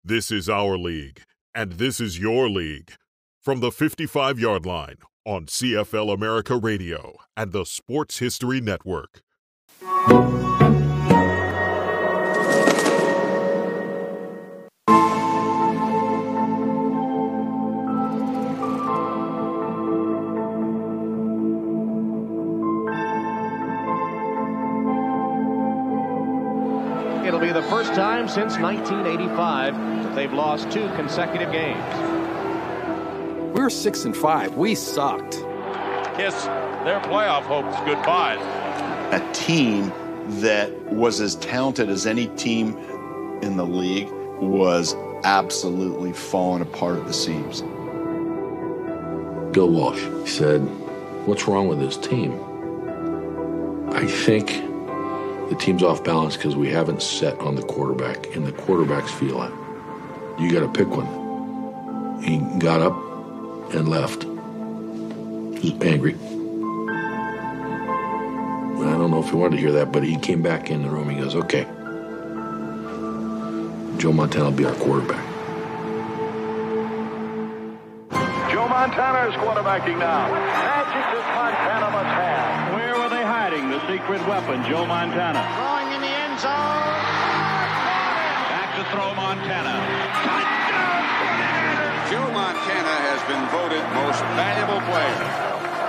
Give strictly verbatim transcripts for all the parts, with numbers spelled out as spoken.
This is our league, and this is your league. From the fifty-five-yard line on C F L America Radio and the Sports History Network. It'll be the first time since nineteen eighty-five that they've lost two consecutive games. We were six and five. We sucked. Kiss their playoff hopes goodbye. A team that was as talented as any team in the league was absolutely falling apart at the seams. Bill Walsh said, "What's wrong with this team?" I think the team's off balance because we haven't set on the quarterback, and the quarterbacks feel it. You got to pick one. He got up and left. He was angry. I don't know if he wanted to hear that, but he came back in the room. He goes, "Okay, Joe Montana will be our quarterback." Joe Montana is quarterbacking now. Magic that Montana must have. Where were they hiding the secret weapon, Joe Montana? Throwing in the end zone. Back to throw Montana. Touchdown, forty-niners! Joe Montana has been voted most valuable player.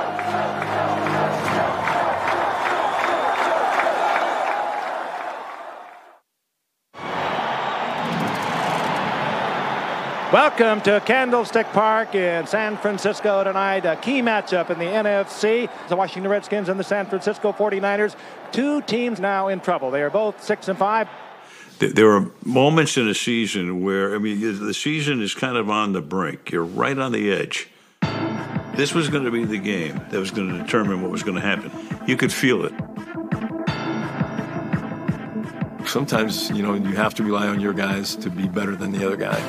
Welcome to Candlestick Park in San Francisco tonight. A key matchup in the N F C. The Washington Redskins and the San Francisco forty-niners. Two teams now in trouble. They are both six and five. There are moments in a season where, I mean, the season is kind of on the brink. You're right on the edge. This was going to be the game that was going to determine what was going to happen. You could feel it. Sometimes, you know, you have to rely on your guys to be better than the other guy.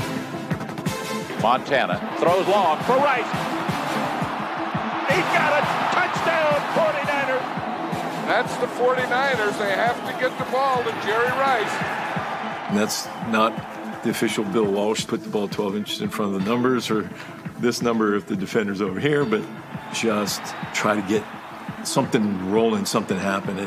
Montana throws long for Rice. He's got a touchdown, forty-niners. That's the forty-niners. They have to get the ball to Jerry Rice. And that's not the official Bill Walsh put the ball twelve inches in front of the numbers or this number if the defender's over here, but just try to get something rolling, something happening.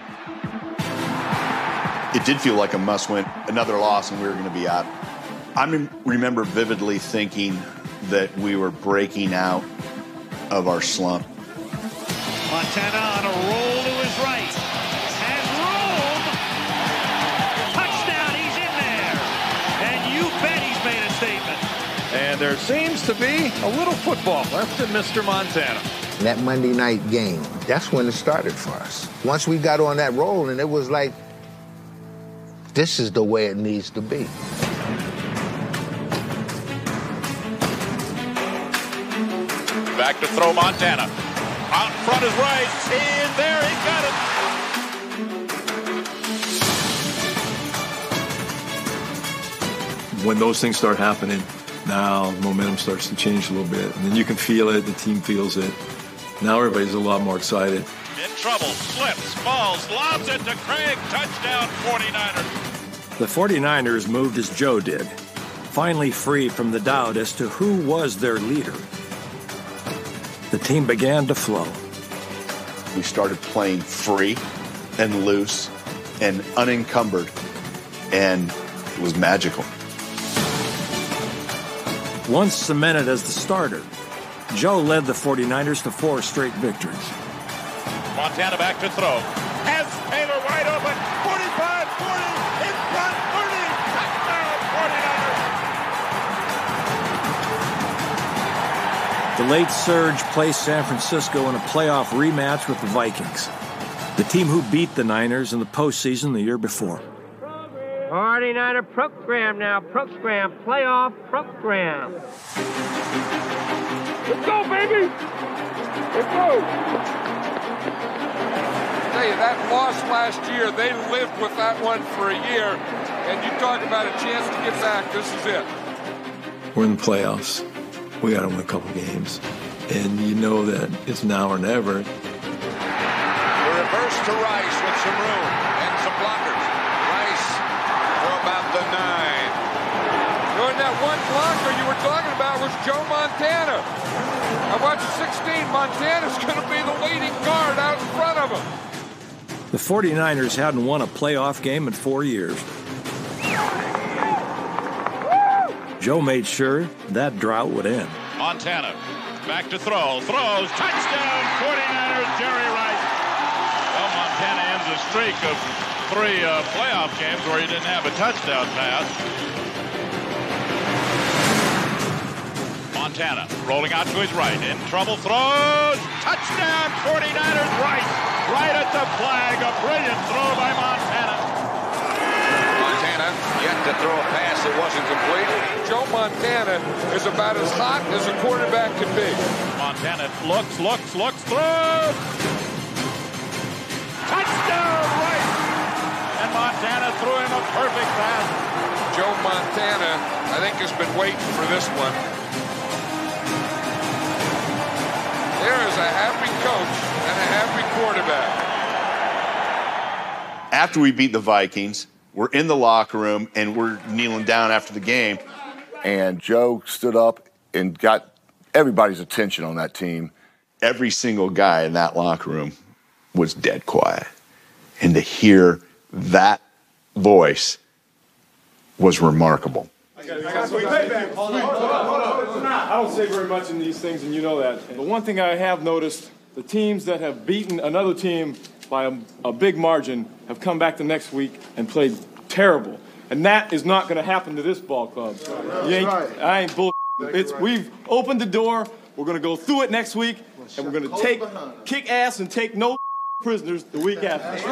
It did feel like a must-win, another loss, and we were going to be out. I remember vividly thinking that we were breaking out of our slump. Montana on a roll to his right. Has room. Touchdown, he's in there. And you bet he's made a statement. And there seems to be a little football left in Mister Montana. That Monday night game, that's when it started for us. Once we got on that roll, and it was like, this is the way it needs to be. Back to throw Montana. Out in front is Rice. In there, he got it. When those things start happening, now momentum starts to change a little bit. And then you can feel it, the team feels it. Now everybody's a lot more excited. In trouble, slips, falls, lobs it to Craig. Touchdown, forty-niners. The forty-niners moved as Joe did, finally free from the doubt as to who was their leader. The team began to flow. We started playing free and loose and unencumbered, and it was magical. Once cemented as the starter, Joe led the forty-niners to four straight victories. Montana back to throw. Has Taylor wide open. forty-five forty. In front. thirty. Touchdown, forty-niners. The late surge placed San Francisco in a playoff rematch with the Vikings, the team who beat the Niners in the postseason the year before. forty-niner program now. Program. Playoff program. Let's go, baby. Let's go. I tell you, that loss last year, they lived with that one for a year. And you talk about a chance to get back, this is it. We're in the playoffs. We got to win a couple games. And you know that it's now or never. The reverse to Rice with some room and some blockers. Rice for about the nine. And that one blocker you were talking about was Joe Montana. I watched sixteen. Montana's going to be the leading guard out in front of him. The forty-niners hadn't won a playoff game in four years. Joe made sure that drought would end. Montana back to throw. Throws. Touchdown, forty-niners, Jerry Rice. Well, Montana ends a streak of three uh, playoff games where he didn't have a touchdown pass. Montana rolling out to his right. In trouble. Throws. Touchdown, forty-niners, Rice. Right at the flag. A brilliant throw by Montana. Montana yet to throw a pass that wasn't complete. Joe Montana is about as hot as a quarterback can be. Montana looks, looks, looks, throws. Touchdown, Rice. And Montana threw him a perfect pass. Joe Montana, I think, has been waiting for this one. There is a happy coach and a happy quarterback. After we beat the Vikings, we're in the locker room and we're kneeling down after the game. And Joe stood up and got everybody's attention on that team. Every single guy in that locker room was dead quiet. And to hear that voice was remarkable. I don't say very much in these things, and you know that. But one thing I have noticed, the teams that have beaten another team by a, a big margin have come back the next week and played terrible. And that is not going to happen to this ball club. You ain't, I ain't bull. It's, we've opened the door. We're going to go through it next week, and we're going to take, kick ass and take no prisoners the week after.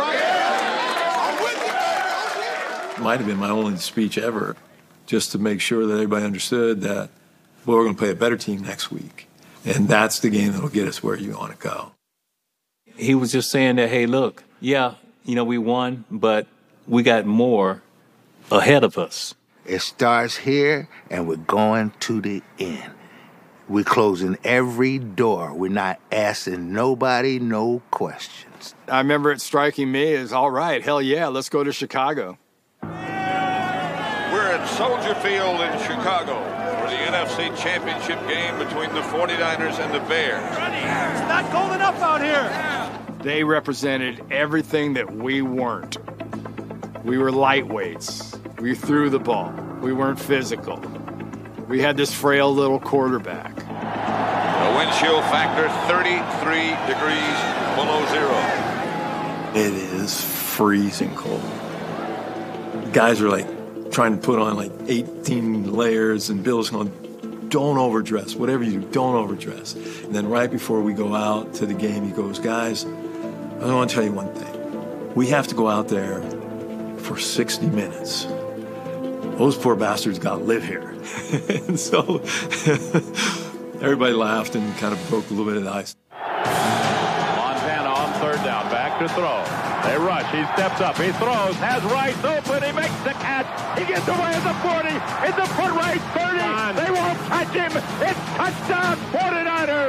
Might have been my only speech ever, just to make sure that everybody understood that, well, we're going to play a better team next week. And that's the game that will get us where you want to go. He was just saying that, hey, look, yeah, you know, we won, but we got more ahead of us. It starts here, and we're going to the end. We're closing every door. We're not asking nobody no questions. I remember it striking me as, all right, hell yeah, let's go to Chicago. We're at Soldier Field in Chicago for the N F C Championship game between the forty-niners and the Bears. It's not cold enough out here. They represented everything that we weren't. We were lightweights. We threw the ball. We weren't physical. We had this frail little quarterback. The wind chill factor thirty-three degrees below zero. It is freezing cold. Guys are like trying to put on like eighteen layers, and Bill's going, don't overdress. Whatever you do, don't overdress. And then right before we go out to the game, he goes, guys, I want to tell you one thing. We have to go out there for sixty minutes. Those poor bastards got to live here. And so everybody laughed and kind of broke a little bit of the ice. Montana on third down, back to throw. They rush, he steps up, he throws, has Rice open, he makes the catch, he gets away at the forty, it's a foot race, thirty, they won't touch him, it's touchdown, forty-niners!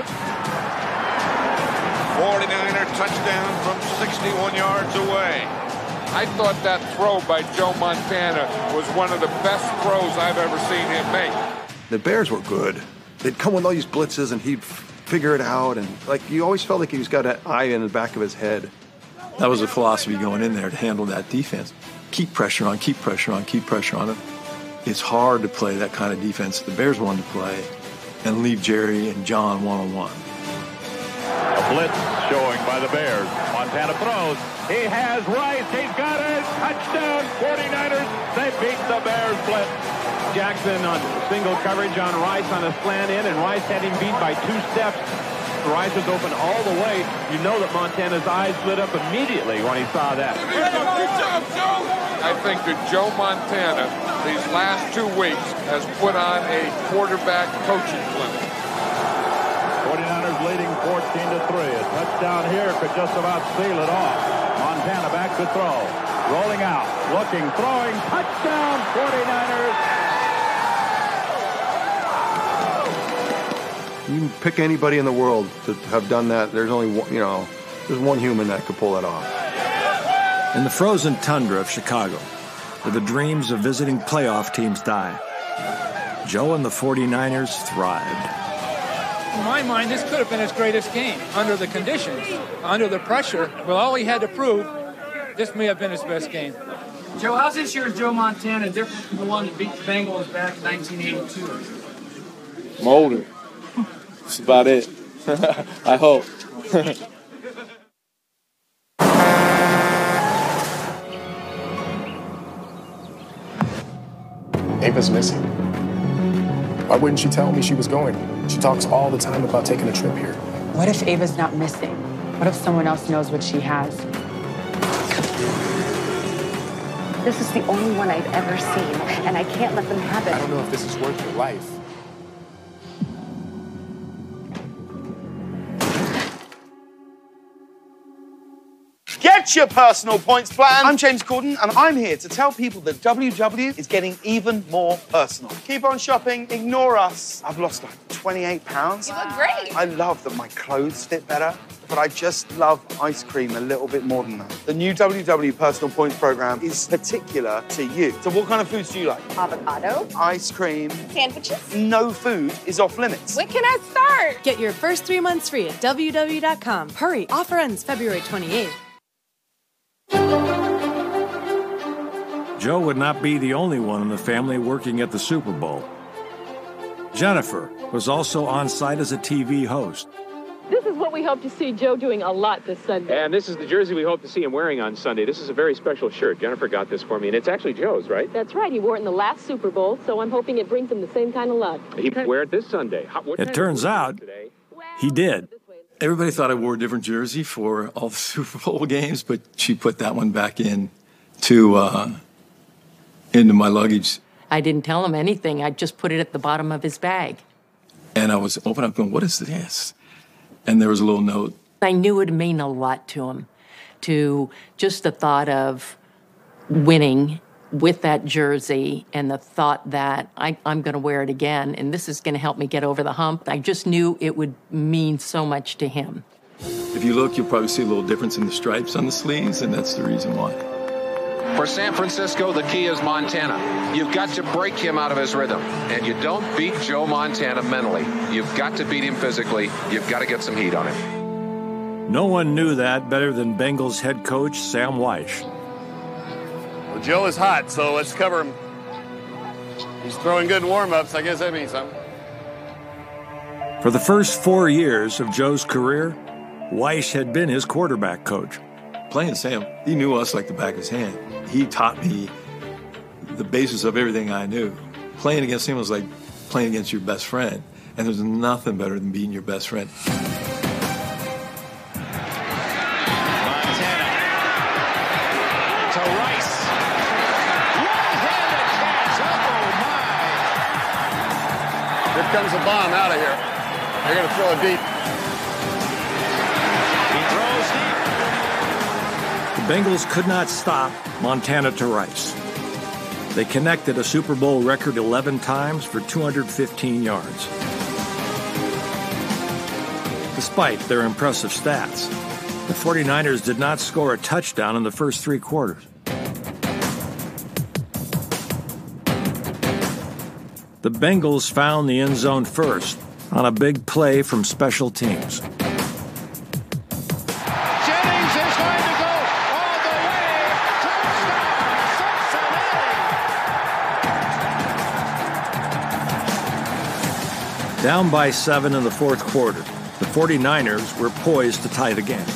forty-niner touchdown from sixty-one yards away. I thought that throw by Joe Montana was one of the best throws I've ever seen him make. The Bears were good. They'd come with all these blitzes, and he'd figure it out, and like you always felt like he's got an eye in the back of his head. That was the philosophy going in there to handle that defense. Keep pressure on, keep pressure on, keep pressure on it. It's hard to play that kind of defense the Bears wanted to play and leave Jerry and John one-on-one. A blitz showing by the Bears. Montana throws. He has Rice. He's got it. Touchdown, forty-niners. They beat the Bears blitz. Jackson on single coverage on Rice on a slant in, and Rice had him beat by two steps. Rice was open all the way. You know that Montana's eyes lit up immediately when he saw that. I think that Joe Montana, these last two weeks, has put on a quarterback coaching clinic. forty-niners leading fourteen to three. A touchdown here could just about seal it off. Montana back to throw. Rolling out, looking, throwing. Touchdown, forty-niners. You can pick anybody in the world to have done that. There's only one, you know, there's one human that could pull that off. In the frozen tundra of Chicago, where the dreams of visiting playoff teams die, Joe and the forty-niners thrived. In my mind, this could have been his greatest game under the conditions, under the pressure. With all he had to prove, this may have been his best game. Joe, how's this year's Joe Montana different from the one that beat the Bengals back in nineteen eighty-two? I'm older. That's about it. I hope. Ava's missing. Why wouldn't she tell me she was going? She talks all the time about taking a trip here. What if Ava's not missing? What if someone else knows what she has? This is the only one I've ever seen, and I can't let them have it. I don't know if this is worth your life. Get your personal points plan. I'm James Corden, and I'm here to tell people that W W is getting even more personal. Keep on shopping, ignore us. I've lost like twenty-eight pounds. You look great. I love that my clothes fit better, but I just love ice cream a little bit more than that. The new W W personal points program is particular to you. So what kind of foods do you like? Avocado. Ice cream. Sandwiches. No food is off limits. When can I start? Get your first three months free at W W dot com. Hurry, offer ends February twenty-eighth. Joe would not be the only one in the family working at the Super Bowl. Jennifer was also on site as a T V host. This is what we hope to see Joe doing a lot this Sunday. And this is the jersey we hope to see him wearing on Sunday. This is a very special shirt. Jennifer got this for me, and it's actually Joe's, right? That's right. He wore it in the last Super Bowl, so I'm hoping it brings him the same kind of luck. He can wear it this Sunday. How, It turns out he did. Everybody thought I wore a different jersey for all the Super Bowl games, but she put that one back in to uh, into my luggage. I didn't tell him anything. I just put it at the bottom of his bag. And I was opening up going, what is this? And there was a little note. I knew it would mean a lot to him, to just the thought of winning with that jersey and the thought that I, I'm going to wear it again, and this is going to help me get over the hump. I just knew it would mean so much to him. If you look, you'll probably see a little difference in the stripes on the sleeves, and that's the reason why. For San Francisco, the key is Montana. You've got to break him out of his rhythm. And you don't beat Joe Montana mentally. You've got to beat him physically. You've got to get some heat on him. No one knew that better than Bengals head coach Sam Wyche. Well, Joe is hot, so let's cover him. He's throwing good warm-ups. I guess that means something. For the first four years of Joe's career, Wyche had been his quarterback coach. Playing Sam, he knew us like the back of his hand. He taught me the basis of everything I knew. Playing against him was like playing against your best friend, and there's nothing better than beating your best friend. Montana to Rice. One-handed catch. Oh, my. Here comes a bomb out of here. They're going to throw it deep. He throws deep. The Bengals could not stop Montana to Rice. They connected a Super Bowl record eleven times for two hundred fifteen yards. Despite their impressive stats, the forty-niners did not score a touchdown in the first three quarters. The Bengals found the end zone first on a big play from special teams. Down by seven in the fourth quarter, the forty-niners were poised to tie the game.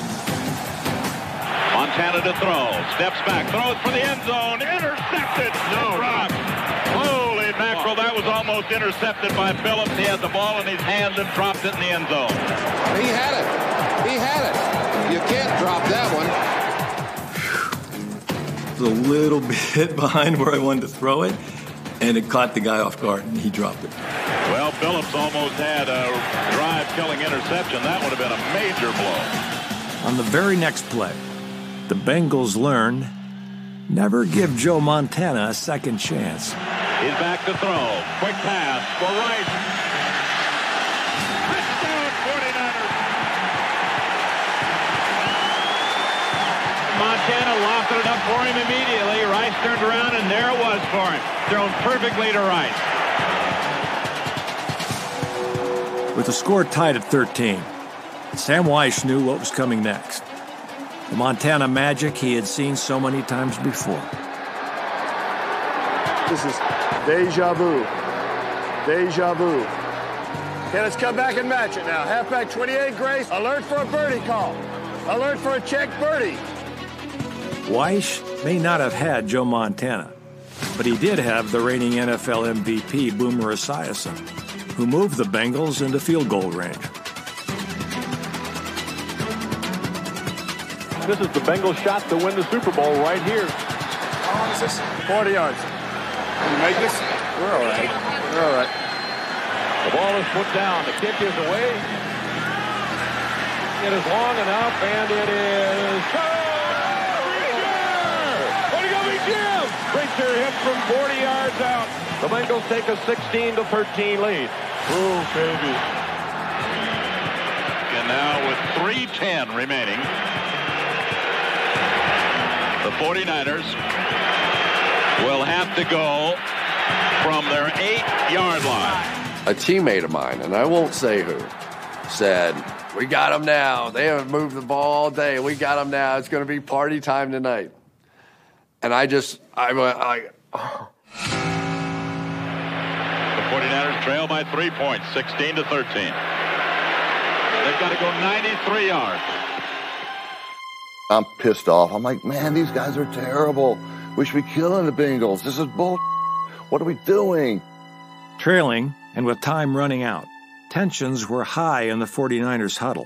Montana to throw, steps back, throws for the end zone, intercepted. No, Rock. Holy mackerel, that was almost intercepted by Phillips. He had the ball in his hands and dropped it in the end zone. He had it. He had it. You can't drop that one. It was a little bit behind where I wanted to throw it, and it caught the guy off guard, and he dropped it. Well, Phillips almost had a drive-killing interception. That would have been a major blow. On the very next play, the Bengals learned never give Joe Montana a second chance. He's back to throw. Quick pass for Rice. Touchdown, forty-niners. Montana lofted it up for him immediately. Rice turned around, and there it was for him. Thrown perfectly to Rice. With the score tied at thirteen, Sam Wyche knew what was coming next. The Montana magic he had seen so many times before. This is deja vu. Deja vu. Okay, let's come back and match it now. Halfback twenty-eight, Grace. Alert for a birdie call. Alert for a check birdie. Wyche may not have had Joe Montana, but he did have the reigning N F L M V P Boomer Esiason, who moved the Bengals into field goal range. This is the Bengals shot to win the Super Bowl right here. How long is this? forty yards. Can you make this? We're all right. We're all right. The ball is put down. The kick is away. It is long enough, and it is... Way to go, Big Jim! Preacher hit from forty yards out. The Bengals take a sixteen to thirteen lead. Oh, baby. And now with three ten remaining, the forty-niners will have to go from their eight-yard line. A teammate of mine, and I won't say who, said, we got them now. They haven't moved the ball all day. We got them now. It's going to be party time tonight. And I just, I went, I, oh. The forty-niners trail by three points, sixteen to thirteen. They've got to go ninety-three yards. I'm pissed off. I'm like, man, these guys are terrible. We should be killing the Bengals. This is bull. What are we doing? Trailing, and with time running out, tensions were high in the forty-niners huddle.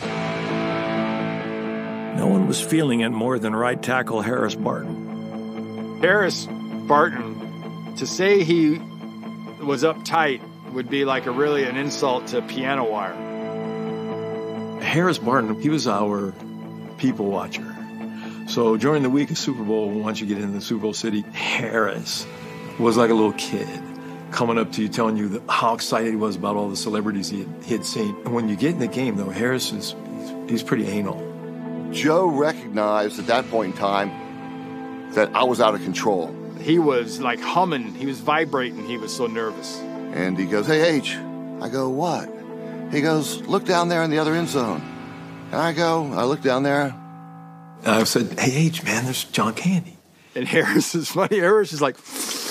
No one was feeling it more than right tackle Harris Barton. Harris Barton, to say he was uptight would be like a really an insult to piano wire. Harris Barton, he was our people watcher. So during the week of Super Bowl, once you get into the Super Bowl city, Harris was like a little kid coming up to you, telling you that how excited he was about all the celebrities he had, he had seen. And when you get in the game, though, Harris is he's, he's pretty anal. Joe recognized at that point in time that I was out of control. He was like humming. He was vibrating. He was so nervous. And he goes, hey, H. I go, what? He goes, look down there in the other end zone. And I go, I look down there. And I said, hey, H, man, there's John Candy. And Harris is funny. Harris is like...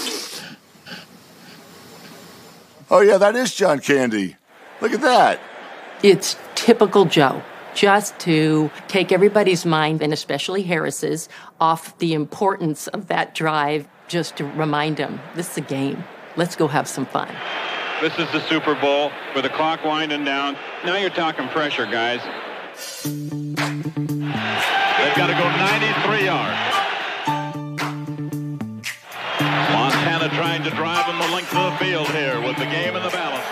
Oh, yeah, that is John Candy. Look at that. It's typical Joe, just to take everybody's mind, and especially Harris's, off the importance of that drive, just to remind them, this is a game. Let's go have some fun. This is the Super Bowl with the clock winding down. Now you're talking pressure, guys. They've got to go ninety-three yards. Montana trying to drive them the length of the field here with the game in the balance.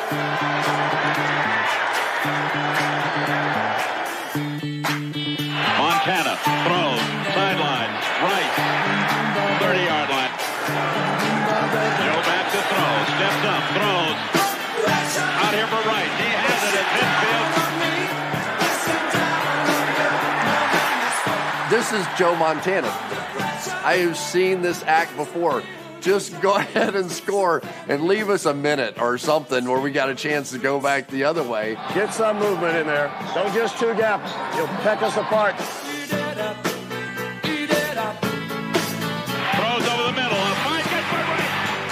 Montana throws, sideline, right, thirty-yard line. Joe back to throw, steps up, throws. Out here for right, he has it at midfield. This is Joe Montana. I have seen this act before. Just go ahead and score and leave us a minute or something where we got a chance to go back the other way. Get some movement in there. Don't just two gap. You'll peck us apart. Throws over the middle. A fine catch by Wright.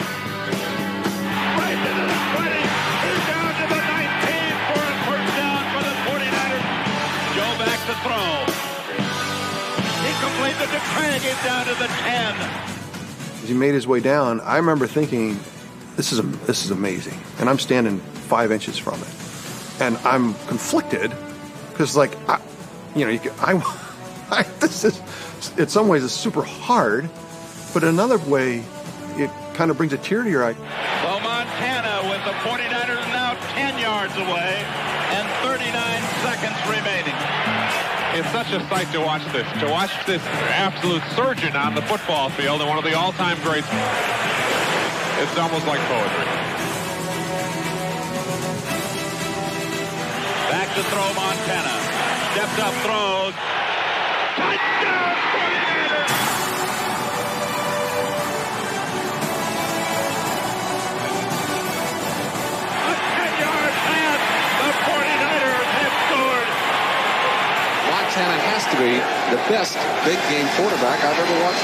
Right to the twenty. He's down to the nineteen for a first down for the forty-niners. Joe back to throw. Incomplete. The Craig is down to the ten. As he made his way down, I remember thinking, this is a, this is amazing. And I'm standing five inches from it. And I'm conflicted because, like, I, you know, you can, I, I, this is, in some ways, it's super hard. But in another way, it kind of brings a tear to your eye. Well, Montana with the forty-niners now ten yards away and thirty-nine seconds remaining. It's such a sight to watch this, to watch this absolute surgeon on the football field and one of the all-time greats. It's almost like poetry. Back to throw Montana. Steps up, throws. Touchdown, forty-niners! A ten-yard pass. The history, the best big game quarterback I've ever watched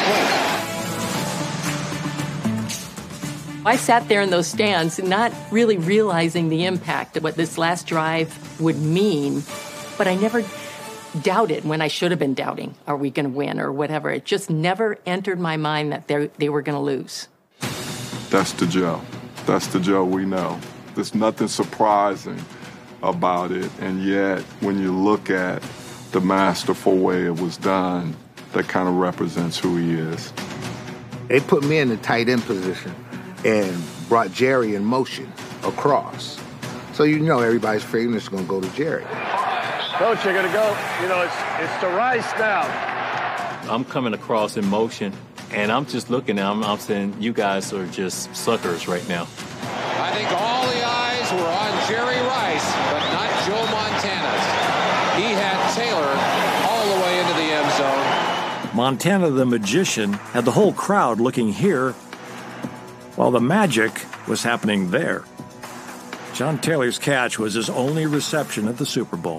play. I sat there in those stands not really realizing the impact of what this last drive would mean, but I never doubted when I should have been doubting, are we going to win or whatever. It just never entered my mind that they they were going to lose. That's the Joe. That's the Joe we know. There's nothing surprising about it, and yet when you look at the masterful way it was done, that kind of represents who he is. They put me in the tight end position and brought Jerry in motion across. So you know everybody's feeling it's going to go to Jerry. Coach, you're going to go. You know, it's it's to Rice now. I'm coming across in motion, and I'm just looking at him. I'm saying, you guys are just suckers right now. I think all the eyes were on Jerry Rice, but not Joe Montana's. He had Taylor all the way into the end zone. Montana the Magician had the whole crowd looking here, while the magic was happening there. John Taylor's catch was his only reception at the Super Bowl.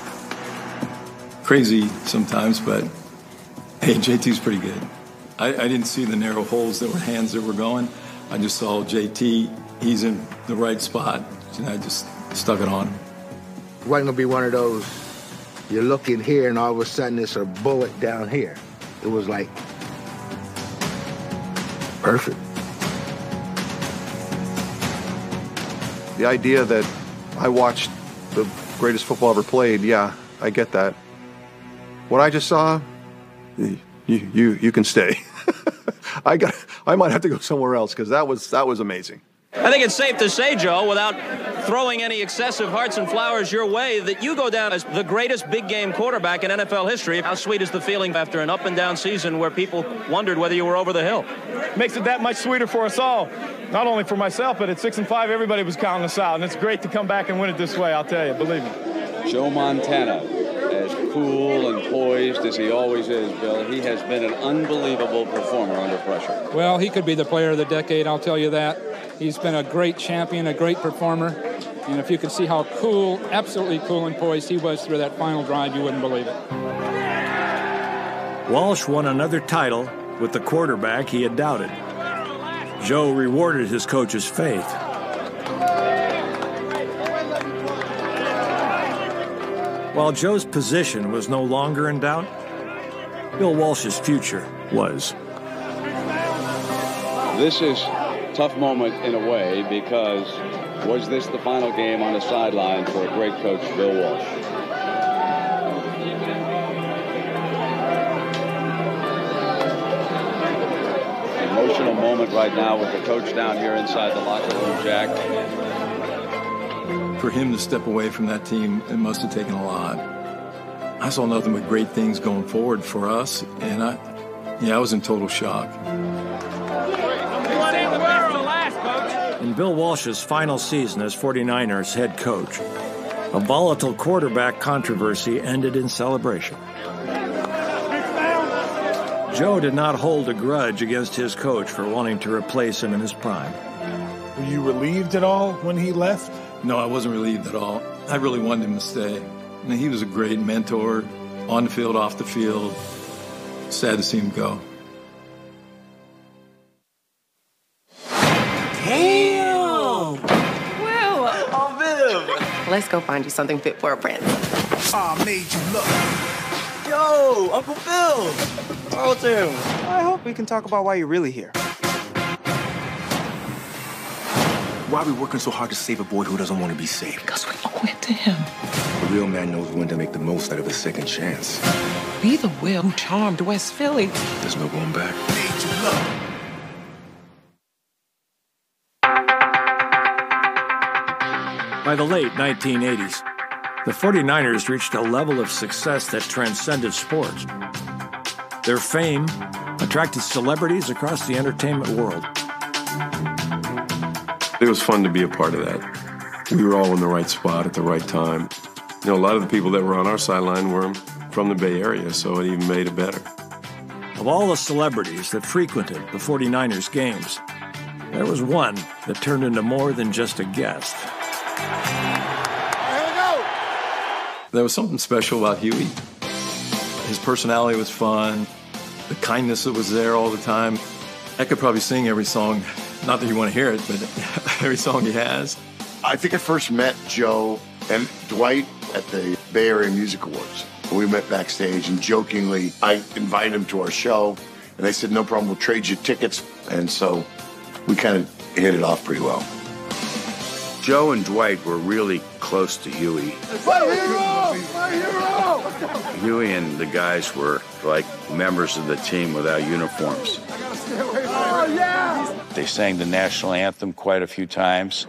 Crazy sometimes, but hey, J T's pretty good. I, I didn't see the narrow holes that were hands that were going. I just saw J T. He's in the right spot, and I just stuck it on him. It wasn't going to be one of those, you're looking here and all of a sudden it's a bullet down here. It was like, perfect. The idea that I watched the greatest football ever played, yeah, I get that. What I just saw, you you you can stay. I got I might have to go somewhere else because that was that was amazing. I think it's safe to say, Joe, without throwing any excessive hearts and flowers your way, that you go down as the greatest big game quarterback in N F L history. How sweet is the feeling after an up and down season where people wondered whether you were over the hill? Makes it that much sweeter for us all. Not only for myself, but at six and five, everybody was counting us out, and it's great to come back and win it this way. I'll tell you, believe me. Joe Montana, as cool and poised as he always is, Bill, he has been an unbelievable performer under pressure. Well, he could be the player of the decade, I'll tell you that. He's been a great champion, a great performer. And if you could see how cool, absolutely cool and poised he was through that final drive, you wouldn't believe it. Walsh won another title with the quarterback he had doubted. Joe rewarded his coach's faith. While Joe's position was no longer in doubt, Bill Walsh's future was. This is a tough moment in a way because was this the final game on the sideline for a great coach, Bill Walsh? Emotional moment right now with the coach down here inside the locker room, Jack. For him to step away from that team, it must have taken a lot. I saw nothing but great things going forward for us, and I, yeah, I was in total shock. In Bill Walsh's final season as forty-niners head coach, a volatile quarterback controversy ended in celebration. Joe did not hold a grudge against his coach for wanting to replace him in his prime. Were you relieved at all when he left? No, I wasn't relieved at all. I really wanted him to stay. I mean, he was a great mentor, on the field, off the field. Sad to see him go. Damn! Wow! Oh, Viv! Let's go find you something fit for a friend. I made you look. Yo, Uncle Phil! Carlton! I hope we can talk about why you're really here. Why are we working so hard to save a boy who doesn't want to be saved? Because we owe it to him. A real man knows when to make the most out of a second chance. Be the Will who charmed West Philly. There's no going back. By the late nineteen eighties, the forty-niners reached a level of success that transcended sports. Their fame attracted celebrities across the entertainment world. It was fun to be a part of that. We were all in the right spot at the right time. You know, a lot of the people that were on our sideline were from the Bay Area, so it even made it better. Of all the celebrities that frequented the forty-niners games, there was one that turned into more than just a guest. There was something special about Huey. His personality was fun. The kindness that was there all the time. I could probably sing every song, not that you want to hear it, but every song he has. I think I first met Joe and Dwight at the Bay Area Music Awards. We met backstage, and jokingly, I invited him to our show, and they said, no problem, we'll trade you tickets. And so we kind of hit it off pretty well. Joe and Dwight were really close to Huey. My hero! My hero! Huey and the guys were like members of the team without uniforms. Oh, yeah! They sang the national anthem quite a few times.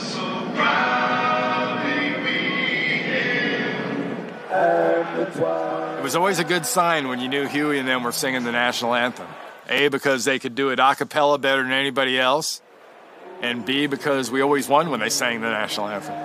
It was always a good sign when you knew Huey and them were singing the national anthem. A, because they could do it a cappella better than anybody else, and B, because we always won when they sang the national anthem.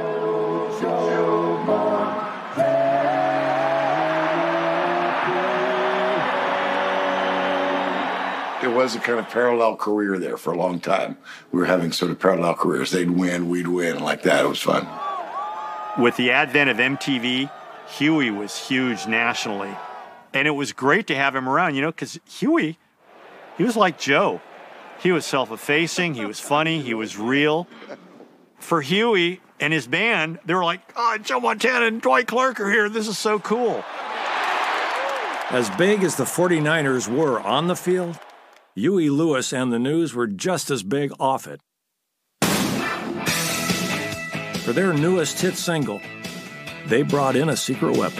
It was a kind of parallel career there for a long time. We were having sort of parallel careers. They'd win, we'd win, like that. It was fun. With the advent of M T V, Huey was huge nationally. And it was great to have him around, you know, because Huey, he was like Joe. He was self-effacing, he was funny, he was real. For Huey and his band, they were like, oh, Joe Montana and Dwight Clark are here. This is so cool. As big as the 49ers were on the field, Huey Lewis and the News were just as big off it. For their newest hit single, they brought in a secret weapon.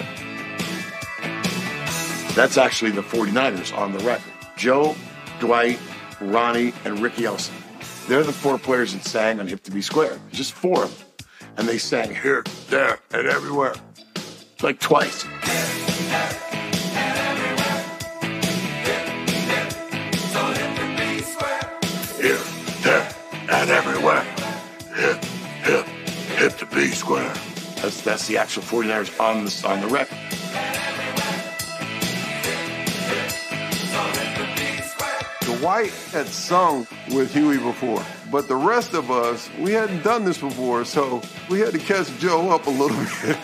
That's actually the 49ers on the record. Joe, Dwight, Ronnie, and Ricky Elson. They're the four players that sang on Hip to Be Square. Just four of them. And they sang here, there, and everywhere. Like twice. Here, there, and everywhere. Hip, hip, hip to be square. That's that's the actual 49ers on the on the record. Dwight had sung with Huey before, but the rest of us, we hadn't done this before, so we had to catch Joe up a little bit.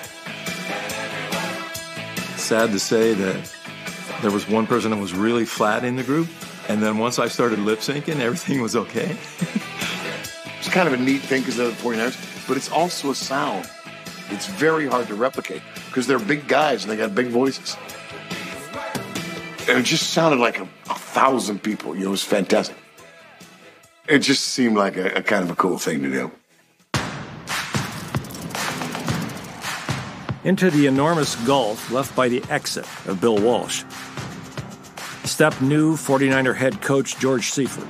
Sad to say that there was one person that was really flat in the group, and then once I started lip syncing, everything was okay. It's kind of a neat thing because they're the 49ers, but it's also a sound. It's very hard to replicate because they're big guys and they got big voices. And it just sounded like a, a thousand people. You know, it was fantastic. It just seemed like a, a kind of a cool thing to do. Into the enormous gulf left by the exit of Bill Walsh stepped new 49er head coach George Seifert.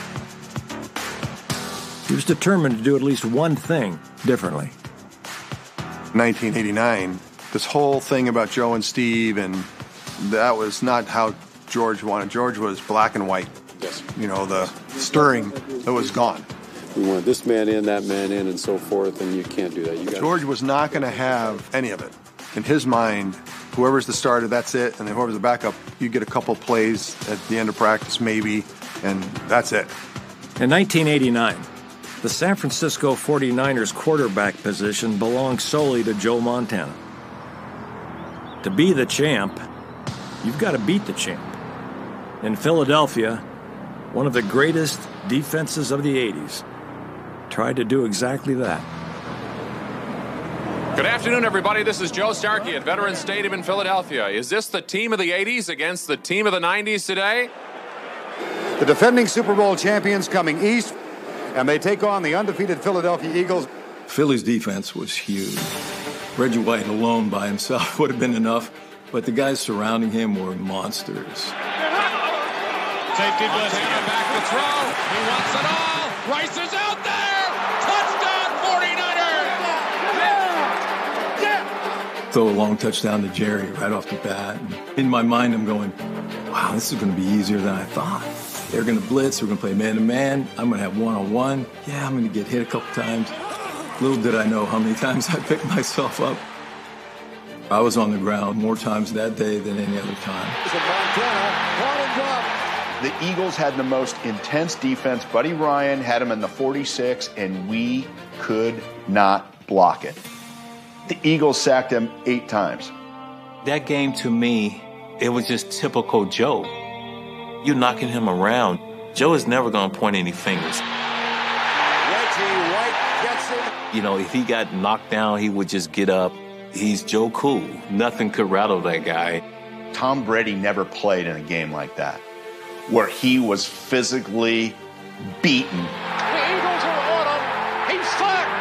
He was determined to do at least one thing differently. nineteen eighty-nine, this whole thing about Joe and Steve, and that was not how George wanted. George was black and white. Yes. You know, the stirring, it was gone. We wanted this man in, that man in, and so forth, and you can't do that. You got George was not going to have any of it. In his mind, whoever's the starter, that's it, and then whoever's the backup, you get a couple plays at the end of practice, maybe, and that's it. In nineteen eighty-nine, the San Francisco 49ers quarterback position belonged solely to Joe Montana. To be the champ, you've got to beat the champ. In Philadelphia, one of the greatest defenses of the eighties tried to do exactly that. Good afternoon, everybody. This is Joe Starkey at Veterans Stadium in Philadelphia. Is this the team of the eighties against the team of the nineties today? The defending Super Bowl champions coming east, and they take on the undefeated Philadelphia Eagles. Philly's defense was huge. Reggie White alone by himself would have been enough, but the guys surrounding him were monsters. Safety blitz. Montana back to throw. He wants it all. Rice is out there. Touchdown, 49ers. Yeah. Yeah. Throw a long touchdown to Jerry right off the bat. And in my mind, I'm going, wow, this is going to be easier than I thought. They're going to blitz. We're going to play man-to-man. I'm going to have one-on-one. Yeah, I'm going to get hit a couple times. Little did I know how many times I picked myself up. I was on the ground more times that day than any other time. The Eagles had the most intense defense. Buddy Ryan had him in the forty-six, and we could not block it. The Eagles sacked him eight times. That game, to me, It was just typical Joe. You're knocking him around. Joe is never going to point any fingers. Reggie White gets it. You know, if he got knocked down, he would just get up. He's Joe Cool. Nothing could rattle that guy. Tom Brady never played in a game like that, where he was physically beaten. The Eagles are on him. He's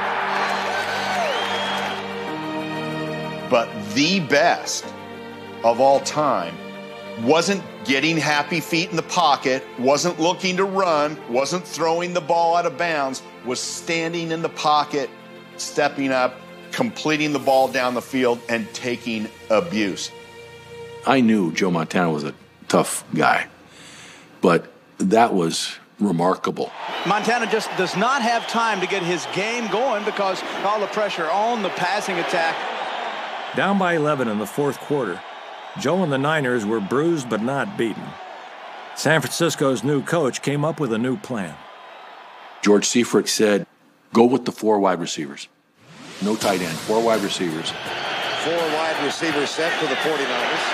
sacked. But the best of all time wasn't getting happy feet in the pocket, wasn't looking to run, wasn't throwing the ball out of bounds, was standing in the pocket, stepping up, completing the ball down the field, and taking abuse. I knew Joe Montana was a tough guy, but that was remarkable. Montana just does not have time to get his game going because all the pressure on the passing attack. Down by eleven in the fourth quarter, Joe and the Niners were bruised but not beaten. San Francisco's new coach came up with a new plan. George Seifrick said, go with the four wide receivers. No tight end, four wide receivers. Four wide receivers set for the forty-niners.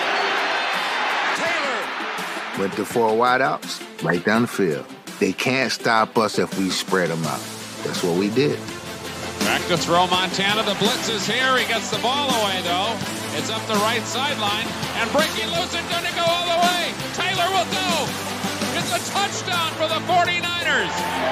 Went to four wideouts, right down the field. They can't stop us if we spread them out. That's what we did. Back to throw Montana. The blitz is here. He gets the ball away, though. It's up the right sideline. And breaking loose and going to go all the way. Taylor will go. It's a touchdown for the forty-niners.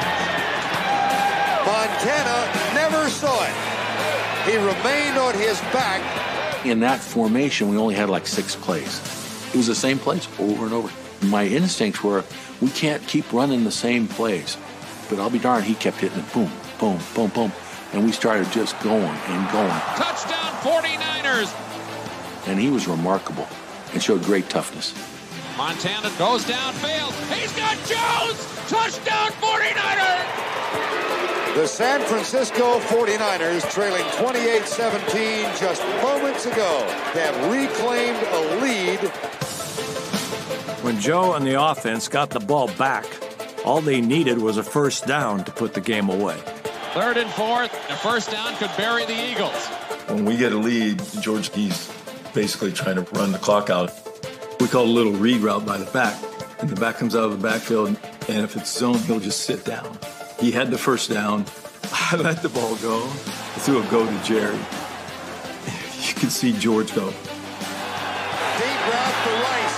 Montana never saw it. He remained on his back. In that formation, we only had like six plays. It was the same plays over and over. My instincts were, we can't keep running the same plays. But I'll be darned, he kept hitting it, boom, boom, boom, boom. And we started just going and going. Touchdown forty-niners. And he was remarkable and showed great toughness. Montana goes downfield. He's got Jones. Touchdown forty-niners. The San Francisco forty-niners, trailing twenty-eight seventeen just moments ago, have reclaimed a lead. When Joe and the offense got the ball back, all they needed was a first down to put the game away. Third and fourth, a first down could bury the Eagles. When we get a lead, George, he's basically trying to run the clock out. We call it a little read route by the back. And the back comes out of the backfield, and if it's zone, he'll just sit down. He had the first down. I let the ball go. I threw a go to Jerry. You can see George go. Deep route for Rice.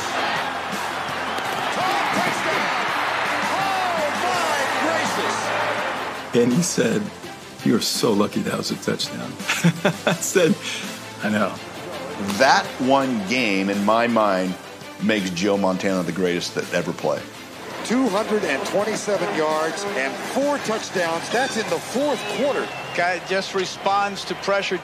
Touchdown! Oh, my gracious! And he said, you're so lucky that was a touchdown. I said, I know. That one game, in my mind, makes Joe Montana the greatest that ever played. two hundred twenty-seven yards and four touchdowns. That's in the fourth quarter. Guy just responds to pressure.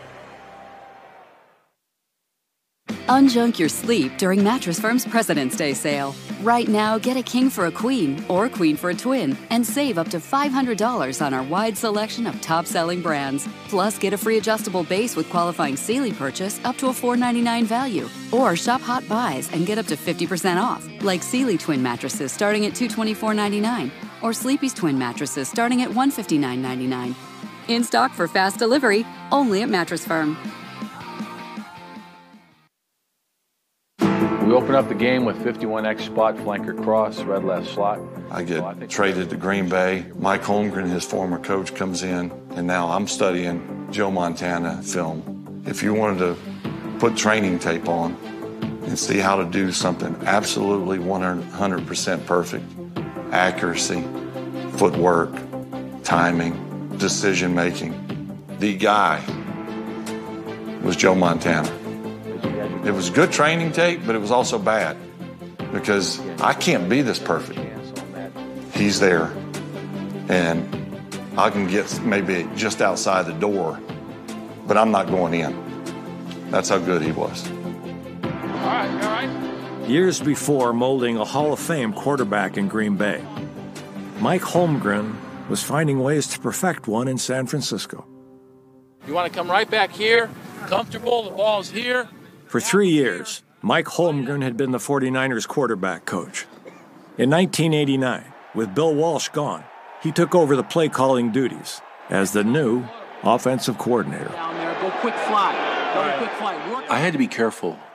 Unjunk your sleep during Mattress Firm's President's Day sale. Right now, get a king for a queen or a queen for a twin and save up to five hundred dollars on our wide selection of top-selling brands. Plus, get a free adjustable base with qualifying Sealy purchase up to a four ninety-nine value. Or shop Hot Buys and get up to fifty percent off, like Sealy twin mattresses starting at two hundred twenty-four ninety-nine or Sleepy's twin mattresses starting at one hundred fifty-nine ninety-nine. In stock for fast delivery, only at Mattress Firm. We open up the game with fifty-one X spot, flanker cross, red left slot. I get traded to Green Bay. Mike Holmgren, his former coach, comes in, and now I'm studying Joe Montana film. If you wanted to put training tape on and see how to do something absolutely one hundred percent perfect, accuracy, footwork, timing, decision making, the guy was Joe Montana. It was good training tape, but it was also bad because I can't be this perfect. He's there, and I can get maybe just outside the door, but I'm not going in. That's how good he was. All right, all right. Years before molding a Hall of Fame quarterback in Green Bay, Mike Holmgren was finding ways to perfect one in San Francisco. You want to come right back here, comfortable, the ball's here. For three years, Mike Holmgren had been the forty-niners quarterback coach. In nineteen eighty-nine, with Bill Walsh gone, he took over the play-calling duties as the new offensive coordinator. Down there, go quick fly. Go quick fly. Work. I had to be careful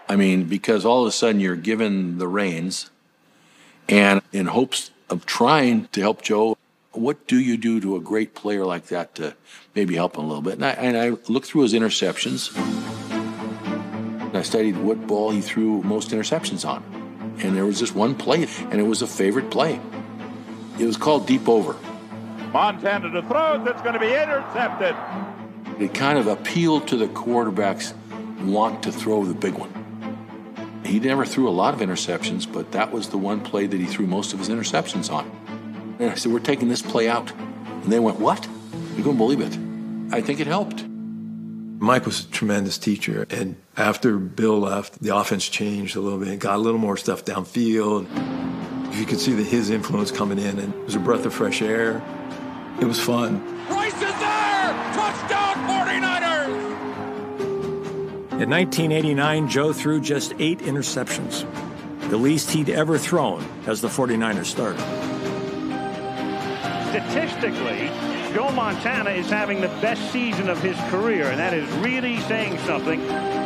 I mean, because all of a sudden you're given the reins, and in hopes of trying to help Joe, what do you do to a great player like that to maybe help him a little bit? And I, and I looked through his interceptions. I studied what ball he threw most interceptions on. And there was this one play, and it was a favorite play. It was called deep over. Montana to throw, that's going to be intercepted. It kind of appealed to the quarterback's want to throw the big one. He never threw a lot of interceptions, but that was the one play that he threw most of his interceptions on. And I said, we're taking this play out. And they went, what? You couldn't believe it. I think it helped. Mike was a tremendous teacher, and after Bill left, the offense changed a little bit. It got a little more stuff downfield. You could see that his influence coming in, and it was a breath of fresh air. It was fun. Rice is there! Touchdown forty-niners! In nineteen eighty-nine, Joe threw just eight interceptions, the least he'd ever thrown as the forty-niners starter. Statistically, Joe Montana is having the best season of his career, and that is really saying something.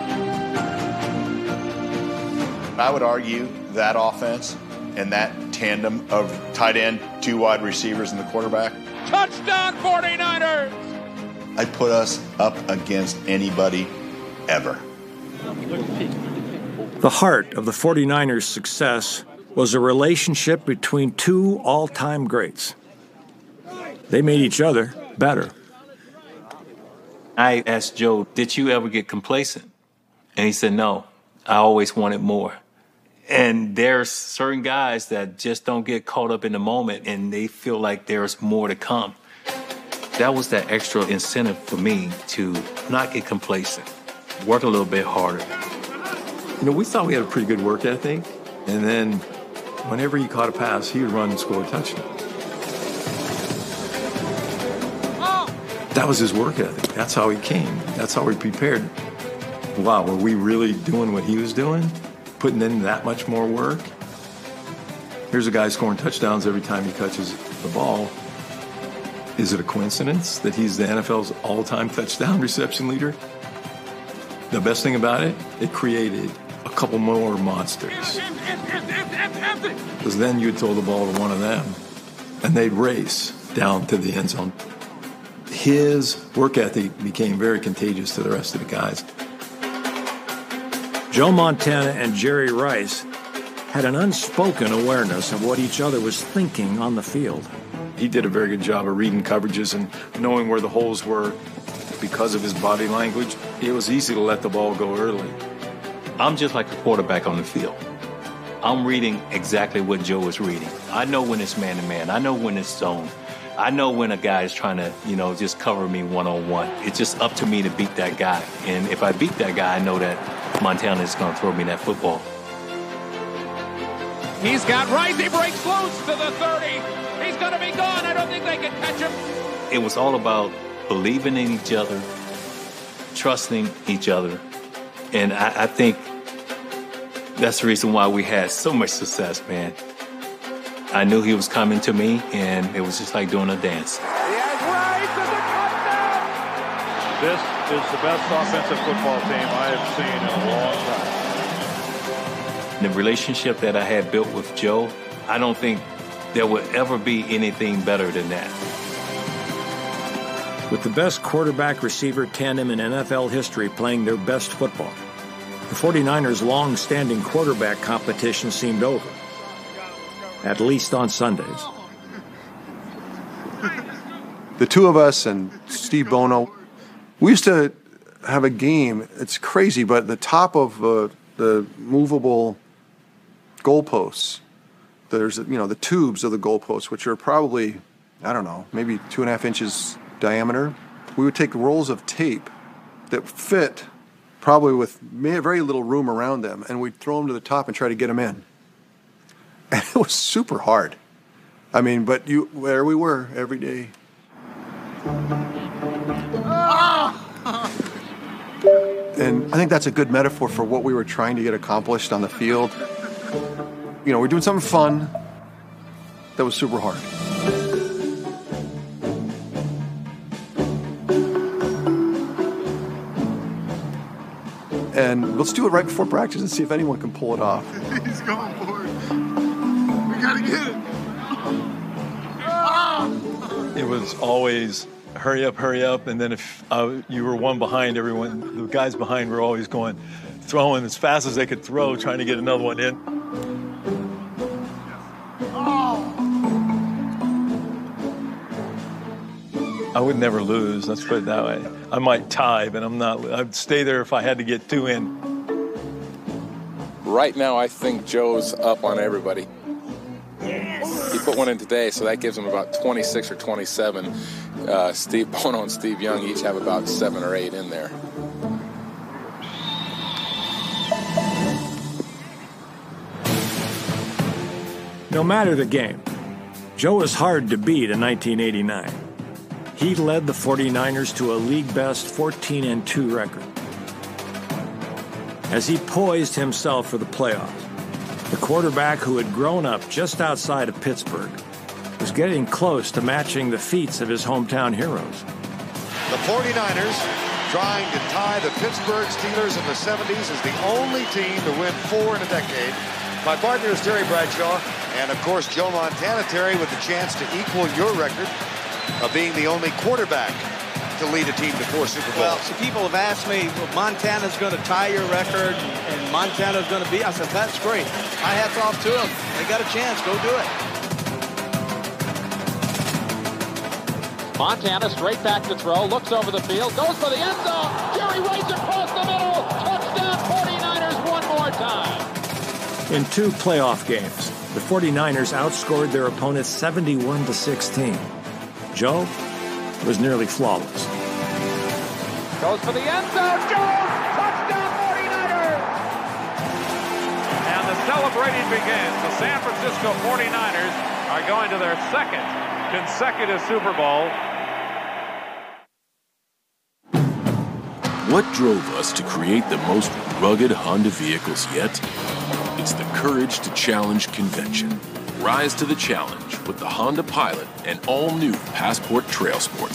I would argue that offense and that tandem of tight end, two wide receivers, and the quarterback, Touchdown forty-niners! I put us up against anybody ever. The heart of the forty-niners' success was a relationship between two all-time greats. They made each other better. I asked Joe, did you ever get complacent? And he said, no, I always wanted more. And there's certain guys that just don't get caught up in the moment and they feel like there's more to come. That was that extra incentive for me to not get complacent, work a little bit harder. You know, we thought we had a pretty good work ethic, and then whenever he caught a pass, he would run and score a touchdown. That was his work ethic. That's how he came. That's how he prepared. Wow, were we really doing what he was doing? Putting in that much more work? Here's a guy scoring touchdowns every time he catches the ball. Is it a coincidence that he's the N F L's all-time touchdown reception leader? The best thing about it, it created a couple more monsters. Because then you'd throw the ball to one of them, and they'd race down to the end zone. His work ethic became very contagious to the rest of the guys. Joe Montana and Jerry Rice had an unspoken awareness of what each other was thinking on the field. He did a very good job of reading coverages and knowing where the holes were because of his body language. It was easy to let the ball go early. I'm just like a quarterback on the field. I'm reading exactly what Joe is reading. I know when it's man-to-man. I know when it's zone. I know when a guy is trying to, you know, just cover me one-on-one. It's just up to me to beat that guy. And if I beat that guy, I know that Montana is going to throw me that football. He's got Rice. He breaks loose to the thirty. He's going to be gone. I don't think they can catch him. It was all about believing in each other, trusting each other. And I, I think that's the reason why we had so much success, man. I knew he was coming to me, and it was just like doing a dance. He has Rice as a touchdown. This is the best offensive football team I have seen in a long time. The relationship that I had built with Joe, I don't think there would ever be anything better than that. With the best quarterback-receiver tandem in N F L history playing their best football, the forty-niners' long-standing quarterback competition seemed over, at least on Sundays. The two of us and Steve Bono, we used to have a game. It's crazy, but the top of uh, the movable goalposts, there's, you know, the tubes of the goalposts, which are probably, I don't know, maybe two and a half inches diameter. We would take rolls of tape that fit probably with very little room around them, and we'd throw them to the top and try to get them in. And it was super hard. I mean, but you, there we were every day. And I think that's a good metaphor for what we were trying to get accomplished on the field. You know, we're doing something fun that was super hard. and let's do it right before practice and see if anyone can pull it off. He's going for it. We got to get it. Ah! It was always hurry up, hurry up, and then if uh, you were one behind, everyone, the guys behind were always going, throwing as fast as they could throw, trying to get another one in. I would never lose, let's put it that way. I might tie, but I'm not, I'd stay there if I had to get two in. Right now, I think Joe's up on everybody. Yes. He put one in today, so that gives him about twenty-six or twenty-seven. Uh, Steve Bono and Steve Young each have about seven or eight in there. No matter the game, Joe was hard to beat in nineteen eighty-nine. He led the forty-niners to a league-best fourteen and two record. As he poised himself for the playoffs, the quarterback who had grown up just outside of Pittsburgh was getting close to matching the feats of his hometown heroes. The forty-niners, trying to tie the Pittsburgh Steelers in the seventies, is the only team to win four in a decade. My partner is Terry Bradshaw, and of course Joe Montana. Terry, with the chance to equal your record of being the only quarterback to lead a team to four Super Bowls. Well, so people have asked me, well, Montana's going to tie your record, and Montana's going to be. I said, that's great. My hat's off to them. They got a chance. Go do it. Montana straight back to throw, looks over the field, goes for the end zone. Jerry Rice across the middle. Touchdown forty-niners one more time. In two playoff games, the forty-niners outscored their opponents seventy-one to sixteen. Joe was nearly flawless. Goes for the end zone. Jones, touchdown forty-niners. And the celebrating begins. The San Francisco forty-niners are going to their second consecutive Super Bowl. What drove us to create the most rugged Honda vehicles yet? It's the courage to challenge convention. Rise to the challenge with the Honda Pilot and all-new Passport Trail Sport.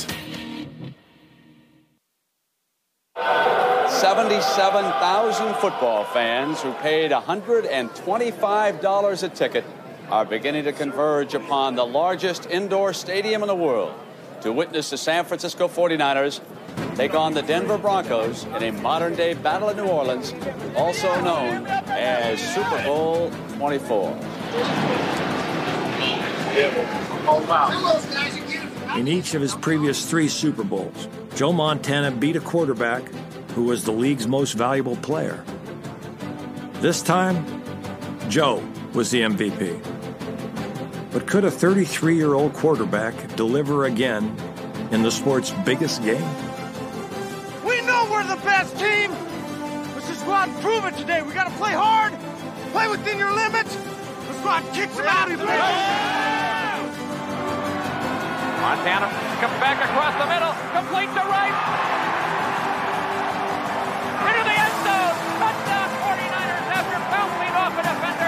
seventy-seven thousand football fans who paid one hundred twenty-five dollars a ticket are beginning to converge upon the largest indoor stadium in the world to witness the San Francisco forty-niners take on the Denver Broncos in a modern-day battle in New Orleans, also known as Super Bowl twenty-four. In each of his previous three Super Bowls, Joe Montana beat a quarterback who was the league's most valuable player. This time, Joe was the M V P. But could a thirty-three-year-old quarterback deliver again in the sport's biggest game? We know we're the best team! Let's just go out and prove it today. We gotta play hard, play within your limits. Let's go out and kick some out of here. Montana comes back across the middle, complete to Rice. Into the end zone. Touchdown forty-niners after bouncing off a defender.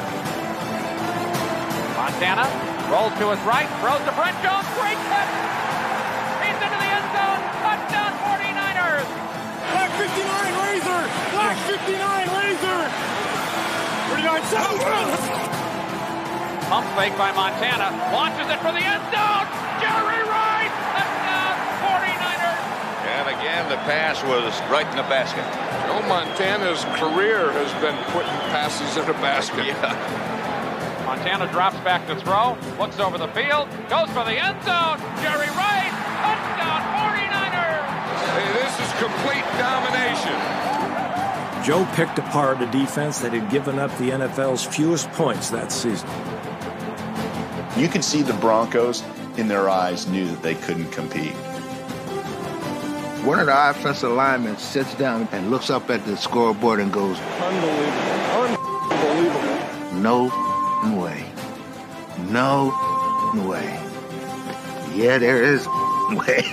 Montana rolls to his right, throws to Brent Jones. Great catch. He's into the end zone. Touchdown forty-niners. Black fifty-nine Razor. Black fifty-nine Razor. thirty-nine seven. Pump fake by Montana. Launches it for the end zone. Jerry Rice. Touchdown forty-niners. And again, the pass was right in the basket. Joe Montana's career has been putting passes in a basket. Yeah. Montana drops back to throw. Looks over the field. Goes for the end zone. Jerry Rice. Touchdown forty-niners. Hey, this is complete domination. Joe picked apart a defense that had given up the N F L's fewest points that season. You could see the Broncos in their eyes knew that they couldn't compete. One of the offensive linemen sits down and looks up at the scoreboard and goes, Unbelievable. Unbelievable. No way. No way. Yeah, there is way.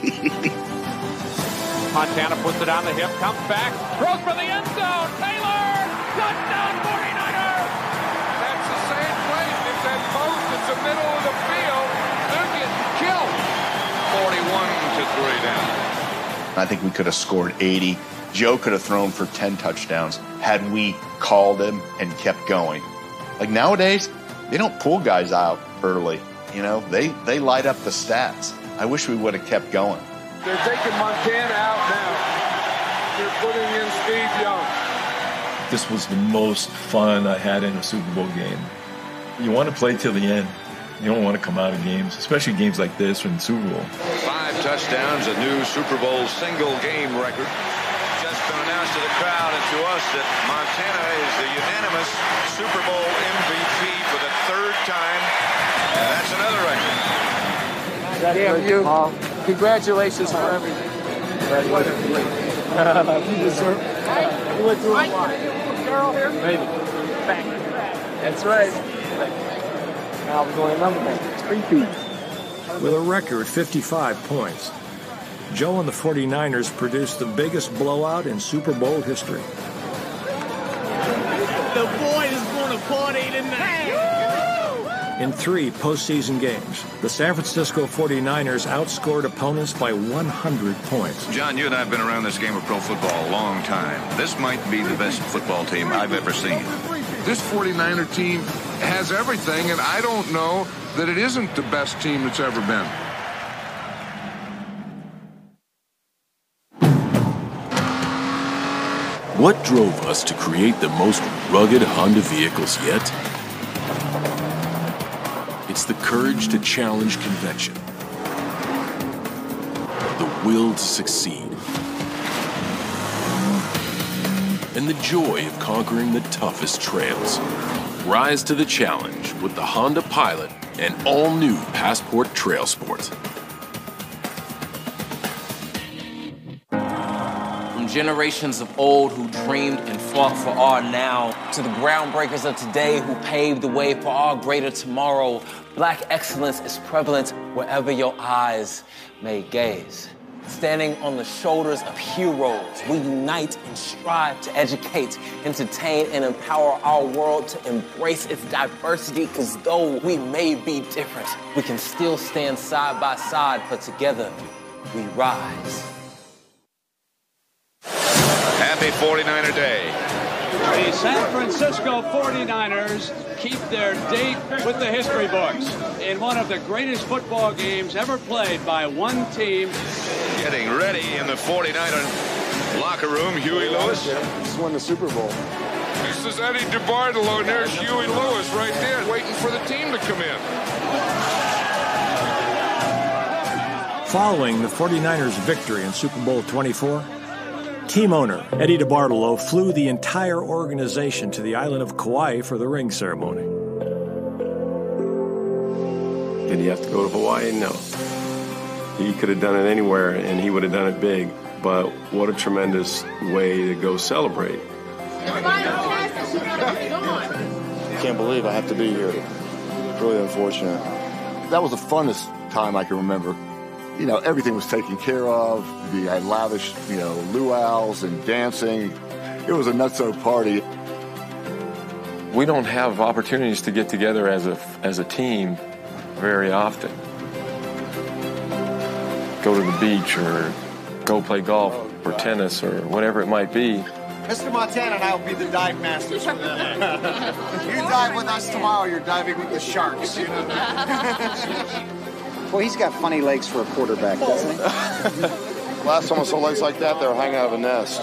Montana puts it on the hip, comes back, throws for the end zone. Taylor! Touchdown forty-niners! That's the same place. It's at most, it's the middle of the field. They're getting killed. forty-one to three down. I think we could have scored eighty Joe could have thrown for ten touchdowns had we called him and kept going. Like nowadays, they don't pull guys out early. You know, they, they light up the stats. I wish we would have kept going. They're taking Montana out now. They're putting in Steve Young. This was the most fun I had in a Super Bowl game. You want to play till the end. You don't want to come out of games, especially games like this or in the Super Bowl. Five touchdowns, a new Super Bowl single game record. Just been announced to the crowd and to us that Montana is the unanimous Super Bowl M V P for the third time. And that's another record. Congratulations, you. Paul. Congratulations for everything. Congratulations. You deserve it. You went through a lot. Girl here? Maybe. That's right. Now we're going number one. Three feet. With a record fifty-five points, Joe and the forty-niners produced the biggest blowout in Super Bowl history. The boy is going to party tonight. In three postseason games, the San Francisco forty-niners outscored opponents by one hundred points. John, you and I have been around this game of pro football a long time. This might be the best football team I've ever seen. This forty-niner team has everything, and I don't know that it isn't the best team that's ever been. What drove us to create the most rugged Honda vehicles yet? It's the courage to challenge convention, the will to succeed, and the joy of conquering the toughest trails. Rise to the challenge with the Honda Pilot and all-new Passport Trail Sport. From generations of old who dreamed and fought for our now, to the groundbreakers of today who paved the way for our greater tomorrow, Black excellence is prevalent wherever your eyes may gaze. Standing on the shoulders of heroes, we unite and strive to educate, entertain, and empower our world to embrace its diversity, because though we may be different, we can still stand side by side, for together we rise. Happy forty-niner Day. The San Francisco forty-niners keep their date with the history books in one of the greatest football games ever played by one team. Getting ready in the forty-niner locker room, Huey Lewis. Just won the Super Bowl. This is Eddie DeBartolo, and there's Huey Lewis right there, waiting for the team to come in. Following the forty-niners' victory in Super Bowl twenty-four, team owner Eddie DeBartolo flew the entire organization to the island of Kauai for the ring ceremony. Did he have to go to Hawaii? No. He could have done it anywhere, and he would have done it big. But what a tremendous way to go celebrate. Can't believe I have to be here. It's really unfortunate. That was the funnest time I can remember. You know, everything was taken care of. We had lavish, you know, luau's and dancing. It was a nutso party. We don't have opportunities to get together as a, as a team very often. Go to the beach or go play golf or tennis or whatever it might be. Mister Montana and I will be the dive masters for that. You dive with us tomorrow, you're diving with the sharks. You know? Well, he's got funny legs for a quarterback, doesn't he? Last time I saw legs like that, they were hanging out of a nest.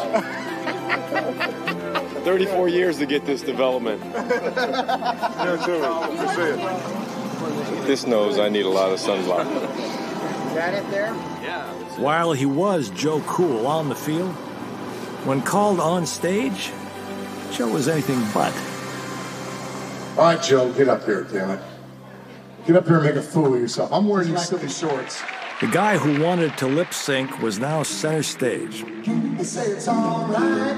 thirty-four years to get this development. Here too. Good to see it. This knows I need a lot of sunblock. Is that it there? Yeah. While he was Joe Cool on the field, when called on stage, Joe was anything but. All right, Joe, get up here, damn it. Get up here and make a fool of yourself. I'm wearing these silly shorts. The guy who wanted to lip sync was now center stage. They say it's all right.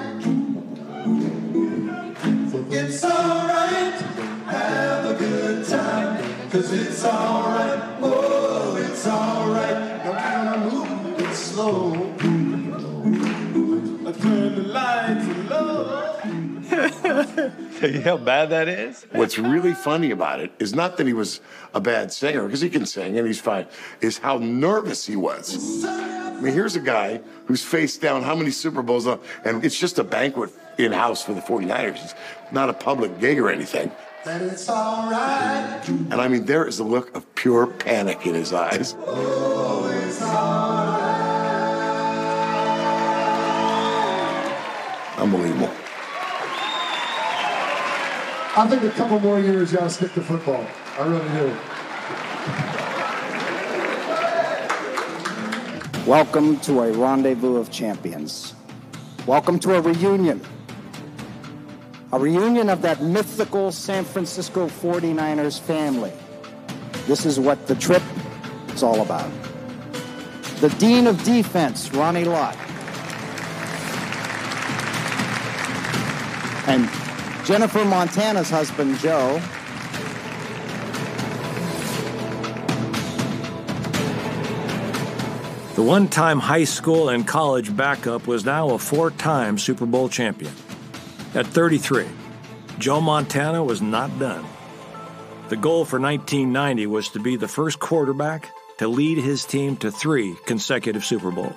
It's all right. Have a good time. Cause it's all right. Oh, it's all right. Don't wanna move it slow. I turn the lights low. See how bad that is? What's really funny about it is not that he was a bad singer, because he can sing and he's fine, is how nervous he was. I mean, here's a guy who's faced down how many Super Bowls, and it's just a banquet in-house for the forty-niners. It's not a public gig or anything. And it's all right. And I mean, there is a look of pure panic in his eyes. Oh, it's all right. Unbelievable. I think a couple more years, y'all stick to football. I really do. Welcome to a rendezvous of champions. Welcome to a reunion. A reunion of that mythical San Francisco forty-niners family. This is what the trip is all about. The Dean of Defense, Ronnie Lott. And Jennifer Montana's husband, Joe. The one-time high school and college backup was now a four-time Super Bowl champion. At thirty-three, Joe Montana was not done. The goal for nineteen ninety was to be the first quarterback to lead his team to three consecutive Super Bowls.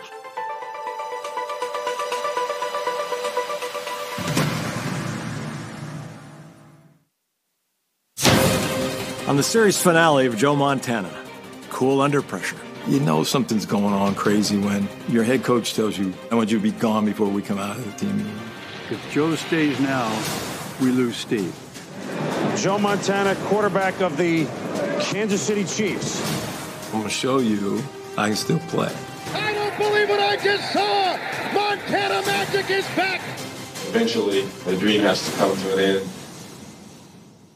On the series finale of Joe Montana, cool under pressure. You know something's going on crazy when your head coach tells you, I want you to be gone before we come out of the team meeting. If Joe stays now, we lose Steve. Joe Montana, quarterback of the Kansas City Chiefs. I'm going to show you I can still play. I don't believe what I just saw! Montana Magic is back! Eventually, the dream has to come to an end.